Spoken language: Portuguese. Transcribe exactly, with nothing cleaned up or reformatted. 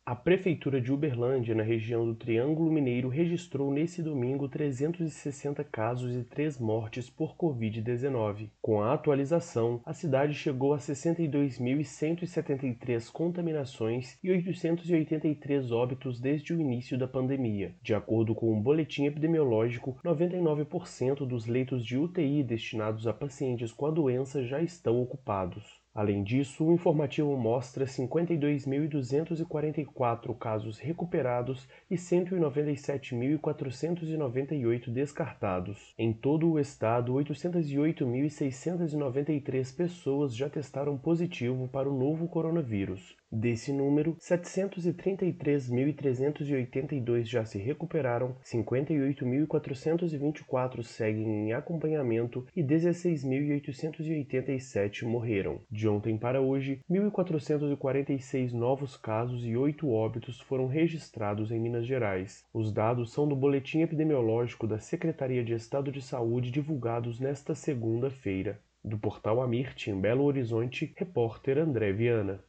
A Prefeitura de Uberlândia, na região do Triângulo Mineiro, registrou nesse domingo trezentos e sessenta casos e três mortes por covid dezenove. Com a atualização, a cidade chegou a sessenta e dois mil cento e setenta e três contaminações e oitocentos e oitenta e três óbitos desde o início da pandemia. De acordo com o boletim epidemiológico, noventa e nove por cento dos leitos de U T I destinados a pacientes com a doença já estão ocupados. Além disso, o informativo mostra cinquenta e dois mil duzentos e quarenta e quatro casos recuperados e cento e noventa e sete mil quatrocentos e noventa e oito descartados. Em todo o estado, oitocentos e oito mil seiscentos e noventa e três pessoas já testaram positivo para o novo coronavírus. Desse número, setecentos e trinta e três mil trezentos e oitenta e dois já se recuperaram, cinquenta e oito mil quatrocentos e vinte e quatro seguem em acompanhamento e dezesseis mil oitocentos e oitenta e sete morreram. De ontem para hoje, mil quatrocentos e quarenta e seis novos casos e oito óbitos foram registrados em Minas Gerais. Os dados são do boletim epidemiológico da Secretaria de Estado de Saúde divulgados nesta segunda-feira. Do portal Amirte, em Belo Horizonte, repórter André Viana.